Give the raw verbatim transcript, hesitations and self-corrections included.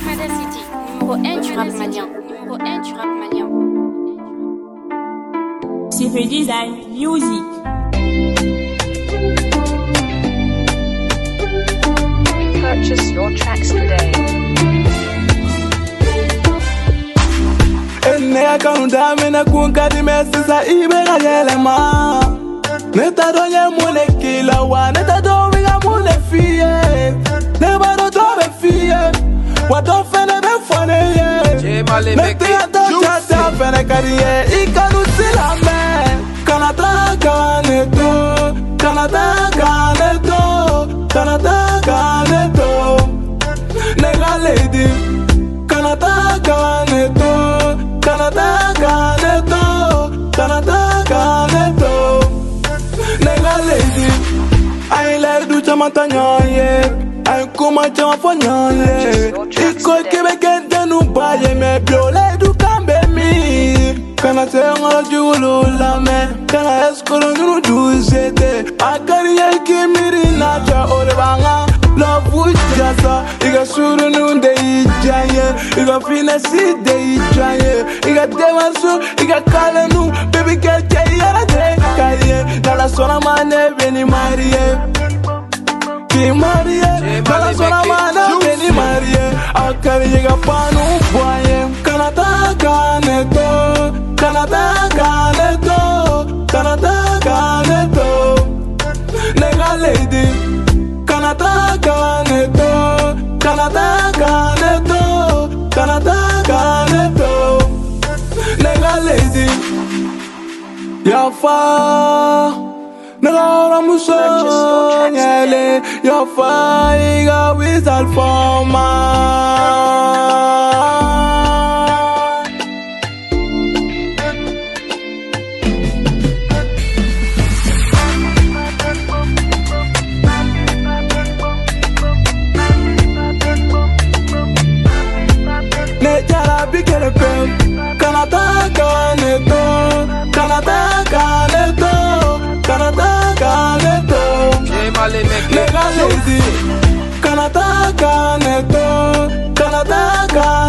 City, numéro un du rap malien. Numéro un du rap malien. C P Design Music. Purchase your tracks today. Ene kaunda mena kunkadi mesisa ibega yelema. Neta donye mune kila wa neta do winga mune fiye. Neba do do be fiye. Wa do fene be fone ye. Neti ya do chata fene kariye. Ikanu silame. Kanata kaneto. Kanata kaneto. Kanata kaneto. Nega lady. Kanata kaneto. Kanata kaneto. Kanata kaneto. Nega lady. I like do chamata nyoye. I kuma chama fonyole. Iko kibeke denu baye me biole du kambe mi. Kana se ngala julo la me. Kana eskolo nunu du zete. Akari ye kimiri na cha ore banga. Love with jasa. Iga suru nu de ijaye. Iga finesse de ijaye. Iga devansu. Iga kale nu. Baby girl jay yara de kaye. Nala sona mane beni marie. Ki marie. Nala sona mane beni marie. Akari yiga panu boye. Kanata kaneto. Kanata kaneto. Kanata kaneto. Nega lady. Kanata kaneto. Kanata kaneto. Kanata kaneto. Nega lady. Yafa. Nagara musonyele. Yafa iga wizal forma. Kanata kaneto, Kanata kaneto, Kanata kaneto. Nega lady, Kanata kaneto, Kanata kaneto.